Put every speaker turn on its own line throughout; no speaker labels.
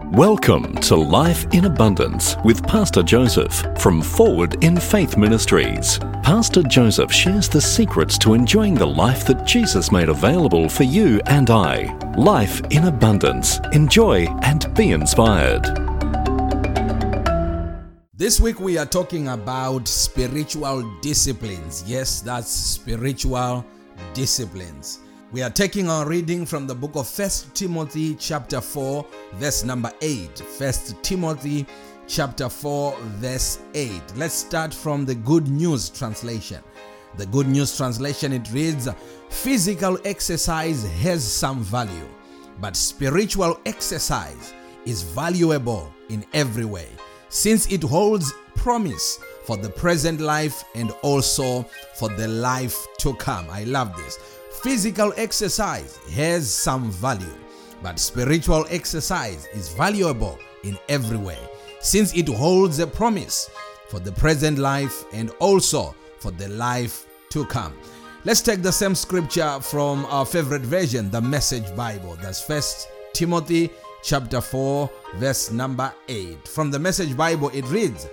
Welcome to Life in Abundance with Pastor Joseph from Forward in Faith Ministries. Pastor Joseph shares the secrets to enjoying the life that Jesus made available for you and I. Life in Abundance. Enjoy and be inspired.
This week we are talking about spiritual disciplines. Yes, that's spiritual disciplines. We are taking our reading from the book of 1 Timothy chapter 4, verse number 8. 1 Timothy chapter 4, verse 8. Let's start from the Good News translation. The Good News translation, it reads, "Physical exercise has some value, but spiritual exercise is valuable in every way, since it holds promise for the present life and also for the life to come." I love this. Physical exercise has some value, but spiritual exercise is valuable in every way, since it holds a promise for the present life and also for the life to come. Let's take the same scripture from our favorite version, the Message Bible. That's 1 Timothy chapter 4, verse number 8. From the Message Bible, it reads,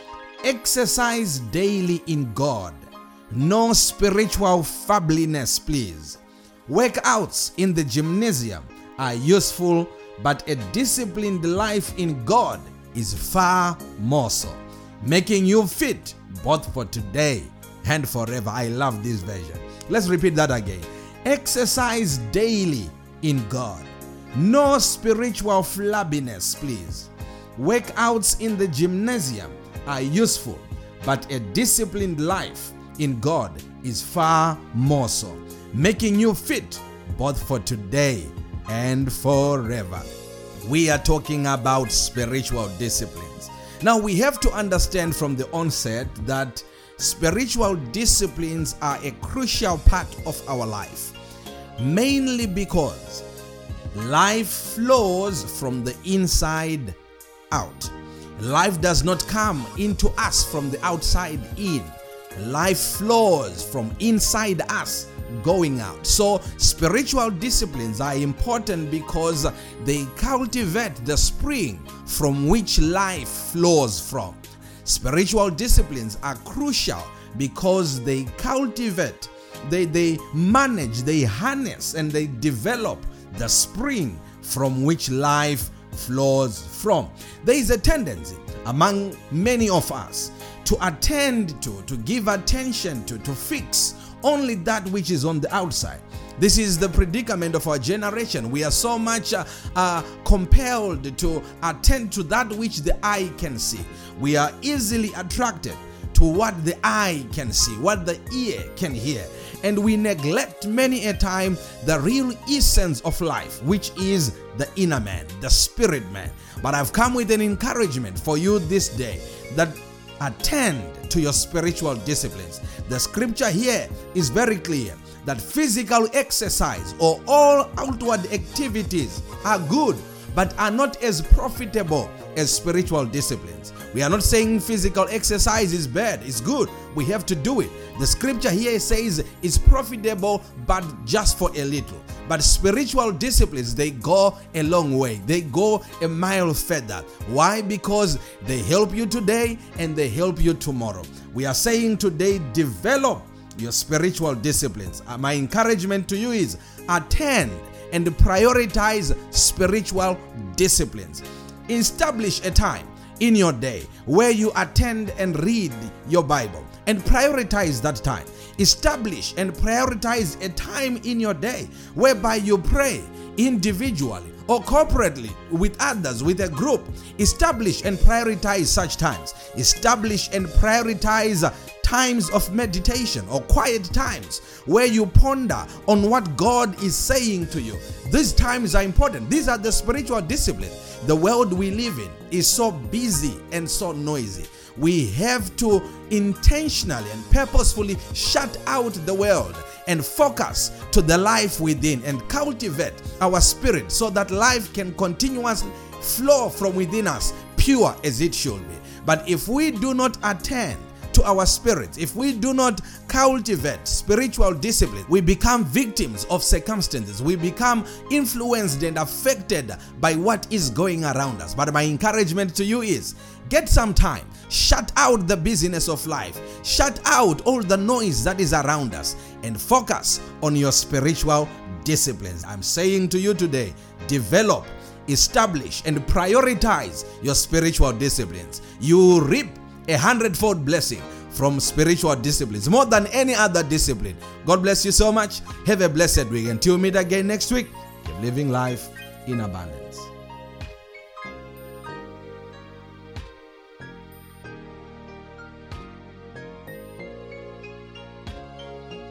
"Exercise daily in God. No spiritual fabbliness, please. Workouts in the gymnasium are useful, but a disciplined life in God is far more so, making you fit both for today and forever." I love this version. Let's repeat that again. Exercise daily in God. No spiritual flabbiness, please. Workouts in the gymnasium are useful, but a disciplined life in God is far more so, making you fit both for today and forever. We are talking about spiritual disciplines. Now we have to understand from the onset that spiritual disciplines are a crucial part of our life, mainly because life flows from the inside out. Life does not come into us from the outside in. Life flows from inside us going out. So spiritual disciplines are important because they cultivate the spring from which life flows from. Spiritual disciplines are crucial because they cultivate, they manage, they harness, and they develop the spring from which life flows from. There is a tendency among many of us to attend to give attention to fix only that which is on the outside. This is the predicament of our generation. We are so much compelled to attend to that which the eye can see. We are easily attracted to what the eye can see, what the ear can hear. And we neglect many a time the real essence of life, which is the inner man, the spirit man. But I've come with an encouragement for you this day that attend to your spiritual disciplines. The scripture here is very clear that physical exercise or all outward activities are good, but are not as profitable as spiritual disciplines. We are not saying physical exercise is bad, it's good. We have to do it. The scripture here says it's profitable, but just for a little. But spiritual disciplines, they go a long way. They go a mile further. Why? Because they help you today and they help you tomorrow. We are saying today, develop your spiritual disciplines. My encouragement to you is attend and prioritize spiritual disciplines. Establish a time in your day where you attend and read your Bible and prioritize that time. Establish and prioritize a time in your day whereby you pray individually or corporately with others, with a group. Establish and prioritize such times. Establish and prioritize times of meditation or quiet times where you ponder on what God is saying to you. These times are important. These are the spiritual disciplines. The world we live in is so busy and so noisy. We have to intentionally and purposefully shut out the world and focus to the life within and cultivate our spirit so that life can continuously flow from within us, pure as it should be. But if we do not attend to our spirits, if we do not cultivate spiritual discipline, we become victims of circumstances. We become influenced and affected by what is going around us. But my encouragement to you is, get some time. Shut out the busyness of life. Shut out all the noise that is around us and focus on your spiritual disciplines. I'm saying to you today, develop, establish, and prioritize your spiritual disciplines. You will reap 100-fold blessing from spiritual disciplines, more than any other discipline. God bless you so much. Have a blessed week. Until we meet again next week, keep living life in abundance.